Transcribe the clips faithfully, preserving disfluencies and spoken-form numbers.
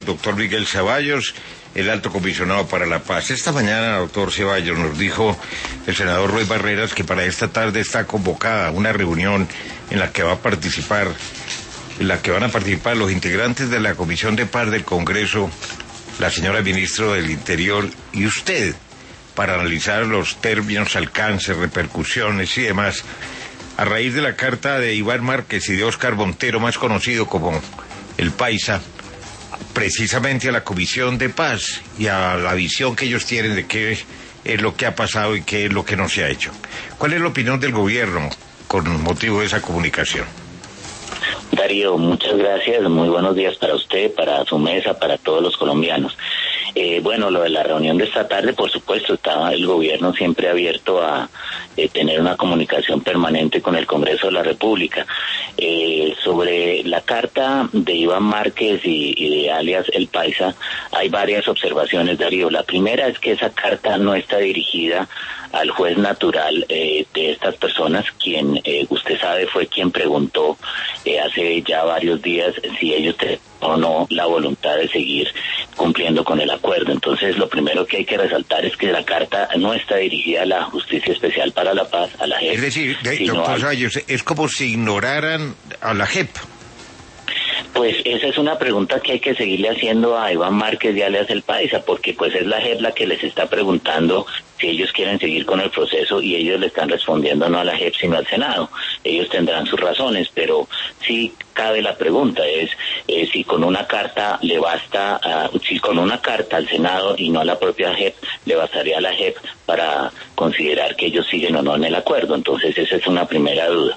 Doctor Miguel Ceballos, el alto comisionado para la paz. Esta mañana, doctor Ceballos, nos dijo el senador Roy Barreras que para esta tarde está convocada una reunión en la que va a participar, en la que van a participar los integrantes de la Comisión de Paz del Congreso, la señora ministra del Interior y usted, para analizar los términos, alcances, repercusiones y demás, a raíz de la carta de Iván Márquez y de Óscar Montero, más conocido como el Paisa, precisamente a la Comisión de Paz y a la visión que ellos tienen de qué es lo que ha pasado y qué es lo que no se ha hecho. ¿Cuál es la opinión del gobierno con motivo de esa comunicación? Darío, muchas gracias, muy buenos días para usted, para su mesa, para todos los colombianos. Eh, bueno, lo de la reunión de esta tarde, por supuesto, estaba el gobierno siempre abierto a eh, tener una comunicación permanente con el Congreso de la República. Eh, sobre la carta de Iván Márquez y, y de alias El Paisa, hay varias observaciones, Darío. La primera es que esa carta no está dirigida al juez natural eh, de estas personas, quien eh, usted sabe fue quien preguntó eh, hace ya varios días si ellos tenían o no la voluntad de seguir cumpliendo con el acuerdo. Entonces, lo primero que hay que resaltar es que la carta no está dirigida a la Justicia Especial para la Paz, a la J E P. Es decir, de, doctor Ceballos, al... es como si ignoraran a la J E P. Pues esa es una pregunta que hay que seguirle haciendo a Iván Márquez y alias El Paisa, porque pues es la J E P la que les está preguntando si ellos quieren seguir con el proceso y ellos le están respondiendo no a la J E P sino al Senado. Ellos tendrán sus razones, pero sí cabe la pregunta, es eh, si con una carta le basta, uh, si con una carta al Senado y no a la propia J E P, le bastaría a la J E P para considerar que ellos siguen o no en el acuerdo. Entonces esa es una primera duda.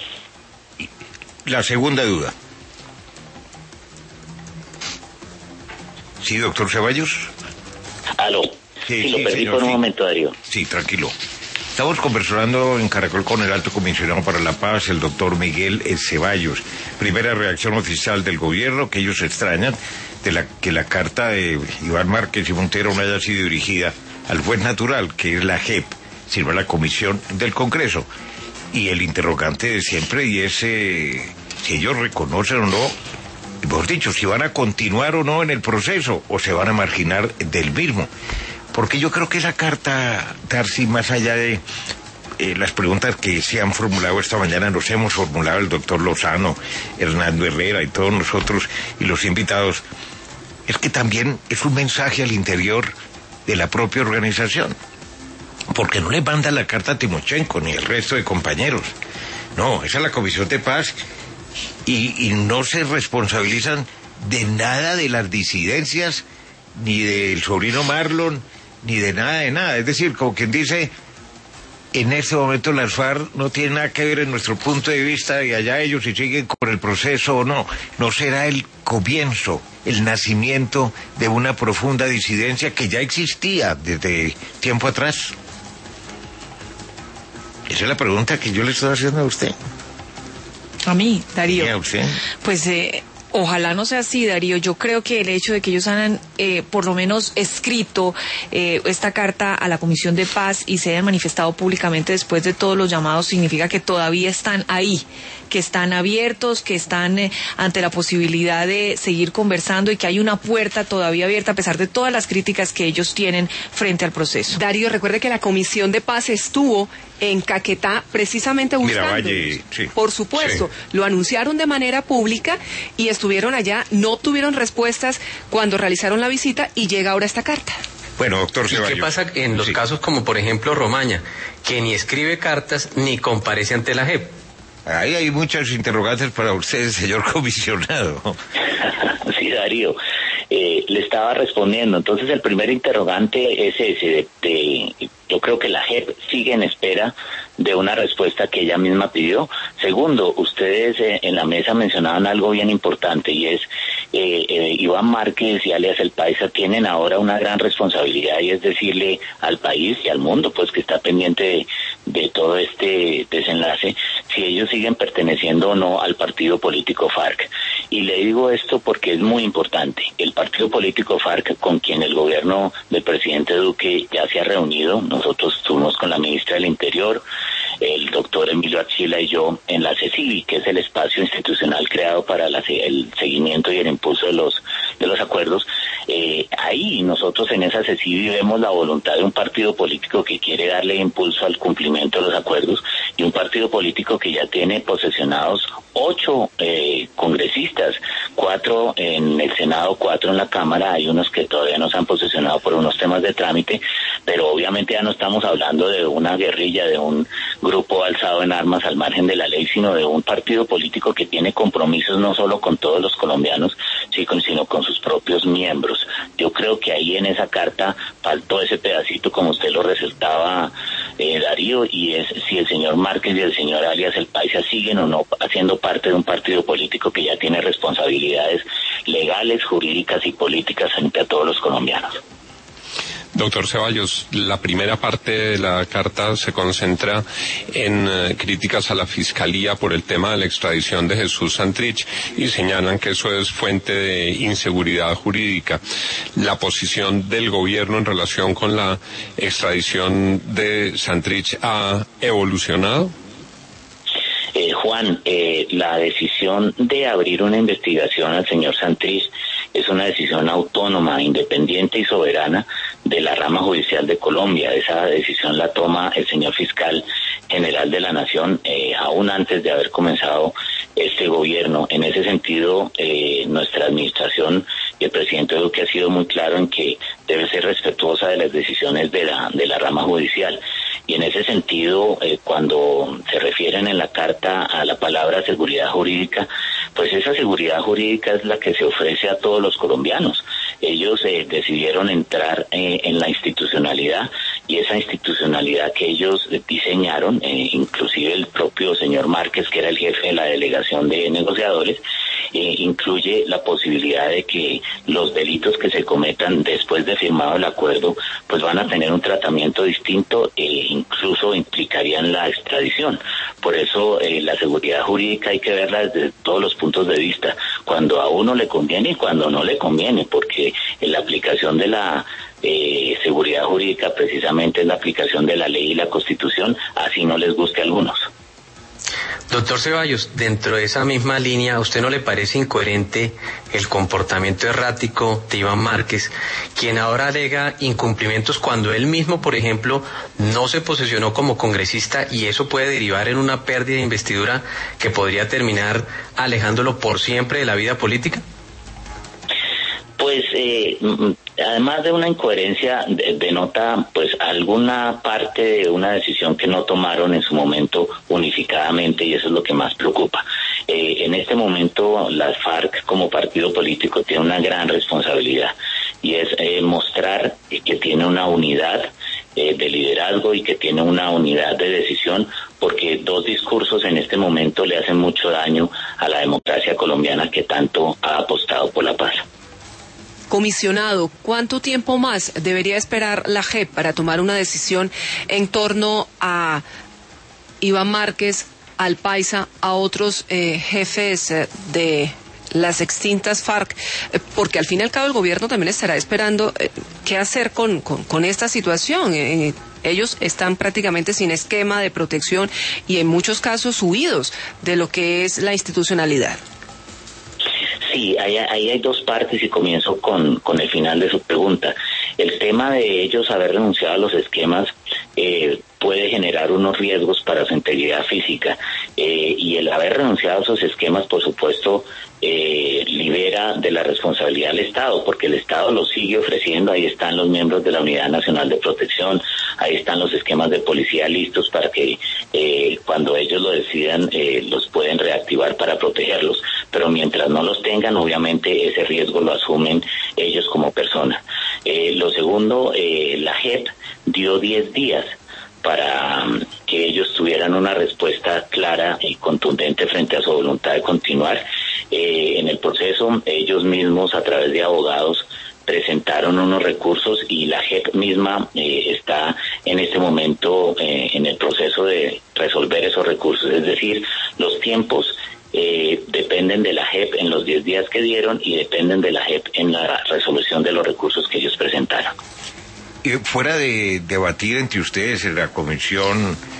La segunda duda. Sí, doctor Ceballos. Aló. Sí, sí, lo sí, perdí señor, por un sí. momento, Darío. Sí, tranquilo. Estamos conversando en Caracol con el alto comisionado para la paz, el doctor Miguel Ceballos. Primera reacción oficial del gobierno, que ellos extrañan de la que la carta de Iván Márquez y Montero no haya sido dirigida al juez natural, que es la J E P, sino a la Comisión del Congreso. Y el interrogante de siempre, y es eh, si ellos reconocen o no, mejor dicho, si van a continuar o no en el proceso, o se van a marginar del mismo. Porque yo creo que esa carta, Darcy, más allá de eh, las preguntas que se han formulado esta mañana, nos hemos formulado el doctor Lozano, Hernando Herrera y todos nosotros y los invitados, es que también es un mensaje al interior de la propia organización. Porque no le manda la carta a Timochenko ni el resto de compañeros. No, esa es la Comisión de Paz y, y no se responsabilizan de nada de las disidencias, ni del sobrino Marlon, ni de nada de nada. Es decir, como quien dice, en este momento las FARC no tienen nada que ver en nuestro punto de vista y allá ellos si siguen con el proceso o no. No será el comienzo, el nacimiento de una profunda disidencia que ya existía desde tiempo atrás. Esa es la pregunta que yo le estoy haciendo a usted. A mí, Darío. ¿Y a usted? Pues eh, ojalá no sea así, Darío. Yo creo que el hecho de que ellos hayan eh, por lo menos escrito eh, esta carta a la Comisión de Paz y se hayan manifestado públicamente después de todos los llamados significa que todavía están ahí, que están abiertos, que están eh, ante la posibilidad de seguir conversando y que hay una puerta todavía abierta a pesar de todas las críticas que ellos tienen frente al proceso. Darío, recuerde que la Comisión de Paz estuvo en Caquetá precisamente buscando. Valle, sí. Por supuesto, Sí. lo anunciaron de manera pública y estuvieron allá, no tuvieron respuestas cuando realizaron la visita y llega ahora esta carta. Bueno, doctor Ceballos. ¿Y qué pasa en los Sí. casos como por ejemplo Romaña, que ni escribe cartas ni comparece ante la J E P? Ahí hay muchas interrogantes para usted, señor comisionado. Sí, Darío, eh, le estaba respondiendo. Entonces, el primer interrogante es ese, de, de, yo creo que la J E P sigue en espera de una respuesta que ella misma pidió. Segundo, ustedes eh, en la mesa mencionaban algo bien importante y es eh, eh, Iván Márquez y alias El Paisa tienen ahora una gran responsabilidad y es decirle al país y al mundo pues que está pendiente de, de todo este desenlace si ellos siguen perteneciendo o no al partido político FARC. Y le digo esto porque es muy importante. El partido político FARC, con quien el gobierno del presidente Duque ya se ha reunido, nosotros estuvimos con la ministra del Interior, el doctor Emilio Archila y yo en la CECIBI, que es el espacio institucional creado para la, el seguimiento y el impulso de los de los acuerdos. Eh, ahí nosotros en esa CECIBI vemos la voluntad de un partido político que quiere darle impulso al cumplimiento de los acuerdos y un partido político que ya tiene posesionados ocho eh, congresistas, cuatro en el Senado, cuatro en la Cámara. Hay unos que todavía no se han posesionado por unos temas de trámite, pero obviamente ya no estamos hablando de una guerrilla, de un grupo alzado en armas al margen de la ley, sino de un partido político que tiene compromisos no solo con todos los colombianos, sino con sus propios miembros. Yo creo que ahí en esa carta faltó ese pedacito, como usted lo resaltaba, eh, Darío, y es si el señor Márquez y el señor alias El Paisa siguen o no haciendo parte de un partido político que ya tiene responsabilidades legales, jurídicas y políticas frente a todos los colombianos. Doctor Ceballos, la primera parte de la carta se concentra en eh, críticas a la Fiscalía por el tema de la extradición de Jesús Santrich y señalan que eso es fuente de inseguridad jurídica. ¿La posición del gobierno en relación con la extradición de Santrich ha evolucionado? Eh, Juan, eh, la decisión de abrir una investigación al señor Santrich es una decisión autónoma, independiente y soberana de la rama judicial de Colombia. Esa decisión la toma el señor fiscal general de la Nación, eh, aún antes de haber comenzado este gobierno. En ese sentido, eh, nuestra administración y el presidente Duque ha sido muy claro en que debe ser respetuosa de las decisiones de la, de la rama judicial. Y en ese sentido, eh, cuando se refieren en la carta a la palabra seguridad jurídica, pues esa seguridad jurídica es la que se ofrece a todos los colombianos. Ellos eh, decidieron entrar eh, en la institucionalidad y esa institucionalidad que ellos eh, diseñaron, eh, inclusive el propio señor Márquez, que era el jefe de la delegación de negociadores, eh, incluye la posibilidad de que los delitos que se cometan después de firmado el acuerdo, pues van a tener un tratamiento distinto, e incluso implicarían la extradición. Por eso eh, la seguridad jurídica hay que verla desde todos los puntos de vista, cuando a uno le conviene y cuando no le conviene, porque en la aplicación de la eh, seguridad jurídica precisamente es la aplicación de la ley y la Constitución, así no les guste a algunos. Doctor Ceballos, dentro de esa misma línea, ¿a usted no le parece incoherente el comportamiento errático de Iván Márquez, quien ahora alega incumplimientos cuando él mismo, por ejemplo, no se posesionó como congresista y eso puede derivar en una pérdida de investidura que podría terminar alejándolo por siempre de la vida política? Pues eh, además de una incoherencia, denota pues alguna parte de una decisión que no tomaron en su momento unificadamente, y eso es lo que más preocupa. Eh, en este momento las FARC como partido político tiene una gran responsabilidad y es eh, mostrar que tiene una unidad eh, de liderazgo y que tiene una unidad de decisión, porque dos discursos en este momento le hacen mucho daño a la democracia colombiana que tanto ha apostado por la paz. Comisionado, ¿cuánto tiempo más debería esperar la J E P para tomar una decisión en torno a Iván Márquez, al Paisa, a otros eh, jefes eh, de las extintas FARC? Eh, porque al fin y al cabo el gobierno también estará esperando eh, qué hacer con, con, con esta situación. Eh, ellos están prácticamente sin esquema de protección y en muchos casos huidos de lo que es la institucionalidad. Sí, ahí, ahí hay dos partes y comienzo con, con el final de su pregunta. El tema de ellos haber renunciado a los esquemas eh, puede generar unos riesgos para su integridad física eh, y el haber renunciado a esos esquemas, por supuesto, eh, libera de la responsabilidad al Estado, porque el Estado lo sigue ofreciendo. Ahí están los miembros de la Unidad Nacional de Protección, ahí están los esquemas de policía listos para que eh, cuando ellos lo decidan eh, los pueden reactivar para protegerlos, pero mientras no los tengan, obviamente ese riesgo lo asumen ellos como personas. Eh, lo segundo, eh, la J E P dio diez días para um, que ellos tuvieran una respuesta clara y contundente frente a su voluntad de continuar. Eh, en el proceso, ellos mismos, a través de abogados, presentaron unos recursos y la J E P misma eh, está en este momento eh, en el proceso de resolver esos recursos. Es decir, los tiempos eh, dependen de la J E P en los diez días que dieron y dependen de la J E P en la resolución de los recursos que ellos presentaron. Eh, fuera de debatir entre ustedes en la comisión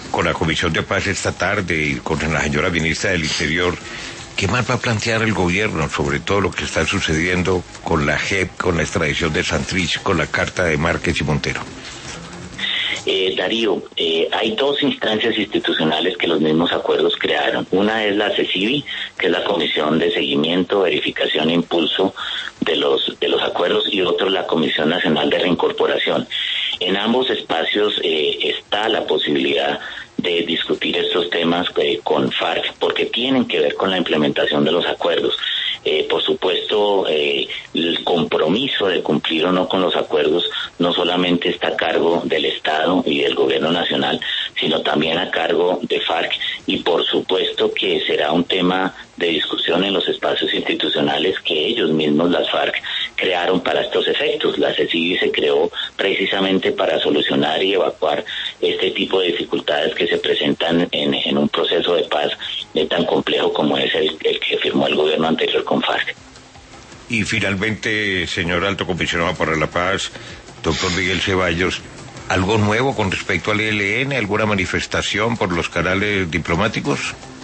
con la Comisión de Paz esta tarde y con la señora ministra del Interior. ¿Qué más va a plantear el gobierno sobre todo lo que está sucediendo con la J E P, con la extradición de Santrich, con la carta de Márquez y Montero? Eh, Darío, eh, hay dos instancias institucionales que los mismos acuerdos crearon. Una es la CECIBI, que es la Comisión de Seguimiento, Verificación e Impulso de los de los acuerdos, y otro la Comisión Nacional de Reincorporación. En ambos espacios eh, está la posibilidad de discutir estos temas eh, con FARC, porque tienen que ver con la implementación de los acuerdos. Eh, por supuesto, eh, el compromiso de cumplir o no con los acuerdos no solamente está a cargo del Estado y del Gobierno Nacional, sino también a cargo de FARC, y por supuesto que será un tema de discusión en los espacios institucionales que ellos mismos, las FARC, crearon para estos efectos. La CECIBI se creó precisamente para solucionar y evacuar este tipo de dificultades que se presentan en, en un proceso de paz de tan complejo como es el, el que firmó el gobierno anterior con FARC. Y finalmente, señor Alto Comisionado para la Paz, doctor Miguel Ceballos, ¿algo nuevo con respecto al E L N? ¿Alguna manifestación por los canales diplomáticos?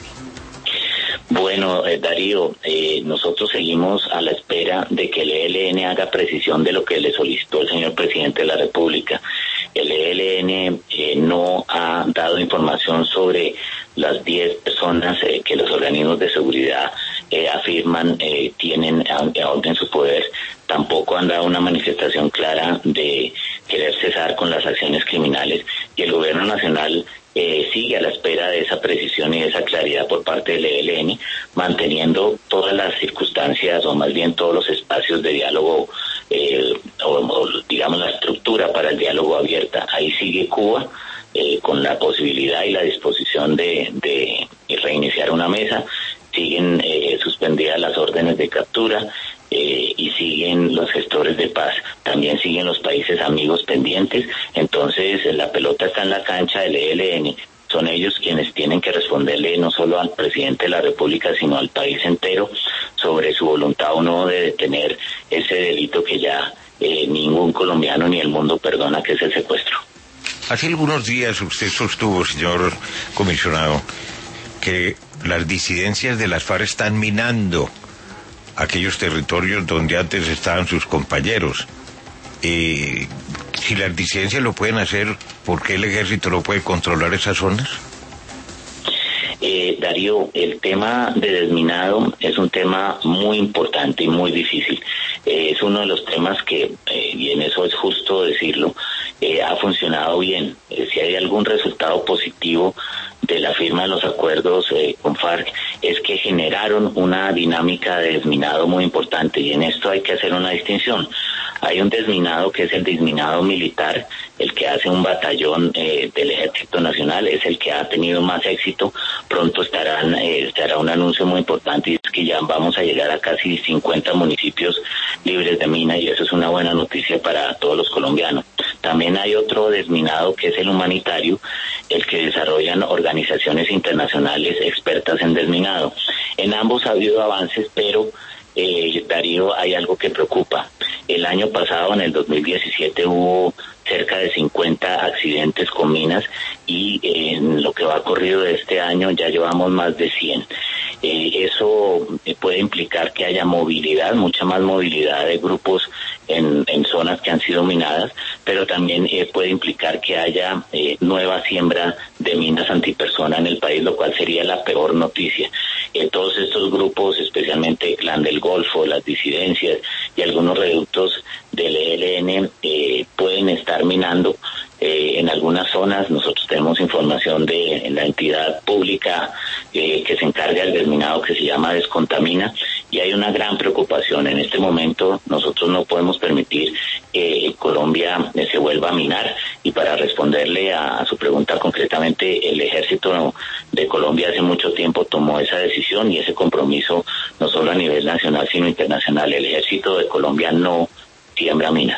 Bueno, eh, Darío, eh, nosotros seguimos a la espera de que el E L N haga precisión de lo que le solicitó el señor presidente de la República. El E L N eh, no ha dado información sobre las diez personas eh, que los organismos de seguridad eh, afirman eh, tienen aún en su poder. Tampoco han dado una manifestación clara de querer cesar con las acciones criminales, y el gobierno nacional eh, sigue a la espera de esa precisión y de esa claridad por parte del E L N, manteniendo todas las circunstancias, o más bien todos los espacios de diálogo, eh, o, o digamos la estructura para el diálogo abierta. Ahí sigue Cuba, eh, con la posibilidad y la disposición de, de reiniciar una mesa. Siguen eh, suspendidas las órdenes de captura, eh, y siguen los gestores de paz. También siguen los países amigos pendientes. Entonces la pelota está en la cancha del E L N. Son ellos quienes tienen que responderle no solo al presidente de la República, sino al país entero sobre su voluntad o no de detener ese delito que ya eh, ningún colombiano ni el mundo perdona, que es el secuestro. Hace algunos días usted sostuvo, señor comisionado, que las disidencias de las FARC están minando aquellos territorios donde antes estaban sus compañeros. Eh, si las disidencias lo pueden hacer, ¿por qué el ejército no puede controlar esas zonas? Eh, Darío, el tema de desminado es un tema muy importante y muy difícil. Eh, es uno de los temas que, eh, y en eso es justo decirlo, eh, ha funcionado bien. Eh, si hay algún resultado positivo de la firma de los acuerdos eh, con FARC, es que generaron una dinámica de desminado muy importante, y en esto hay que hacer una distinción. Hay un desminado que es el desminado militar, el que hace un batallón eh, del Ejército Nacional, es el que ha tenido más éxito. Pronto estarán eh, estará un anuncio muy importante, y es que ya vamos a llegar a casi cincuenta municipios libres de mina, y eso es una buena noticia para todos los colombianos. También hay otro desminado que es el humanitario, el que desarrollan organizaciones internacionales expertas en desminado. En ambos ha habido avances, pero eh, Darío, hay algo que preocupa. El año pasado, en el dos mil diecisiete, hubo cerca de cincuenta accidentes con minas, y eh, en lo que va corrido de este año ya llevamos más de cien. Eh, eso puede implicar que haya movilidad, mucha más movilidad de grupos en, en zonas que han sido minadas, pero también eh, puede implicar que haya eh, nueva siembra de minas antipersona en el país, lo cual sería la peor noticia. Eh, todos estos grupos, especialmente el Clan del Golfo, las disidencias y algunos reductos del E L N, eh, pueden estar minando eh, en algunas zonas. Nosotros tenemos información de la entidad pública eh, que se encarga del desminado, que se llama Descontamina, y hay una gran preocupación. En este momento nosotros no podemos permitir que Colombia eh, se vuelva a minar, y para responderle a, a su pregunta concretamente, el Ejército de Colombia hace mucho tiempo tomó esa decisión y ese compromiso, no solo a nivel nacional sino internacional. El Ejército de Colombia no siembra minas.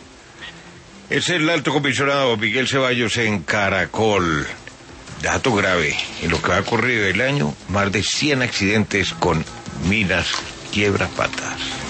Es el alto comisionado Miguel Ceballos en Caracol. Dato grave: en lo que va corrido el año, más de cien accidentes con minas quiebra patas.